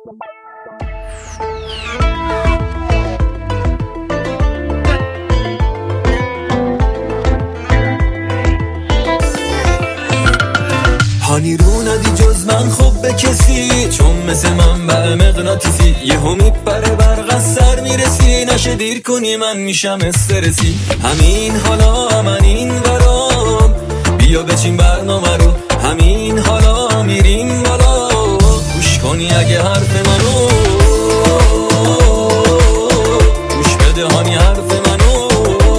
هانی رو ندی جز من خوب به کسی، چون مثل من به مغناطیسی یهو میپره برق از سر میرسی، نشه دیر کنی من میشم استرسی. همین حالا من این ورام، بیا بچین برنامه رو، همین حالا میریم بالا، گوش کنی اگه حرف منو، گوش بده هانی حرف منو،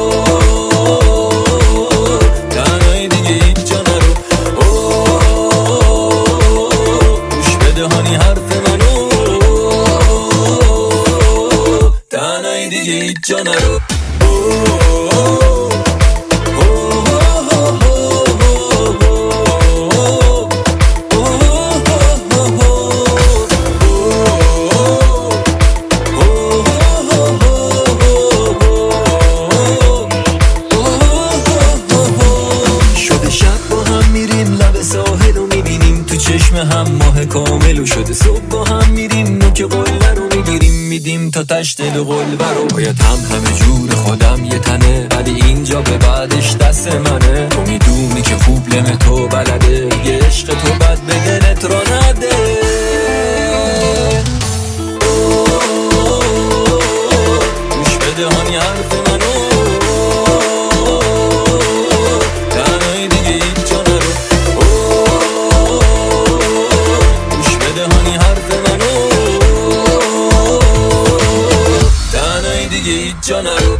تنهای دیگه هیچ جا نرو، گوش بده هانی حرف منو، تنهای دیگه هیچ جا نرو. چشم هم ماه کامل و شده صبح با هم میریم، نوک قله رو میگیریم میدیم تا تشت دل قلبه رو. باید همه جور خودم یه تنه، ولی اینجا به بعدش دست منه. تو میدونی که خوب لم تو بلده، یه عشق تو بد به دلت را نده. گوش بده هانی حرف منو، تنهای دیگه هیچ جا نرو، دیگه هیچ جا نرو.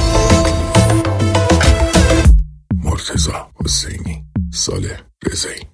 مرتضی حسینی، صالح رضایی.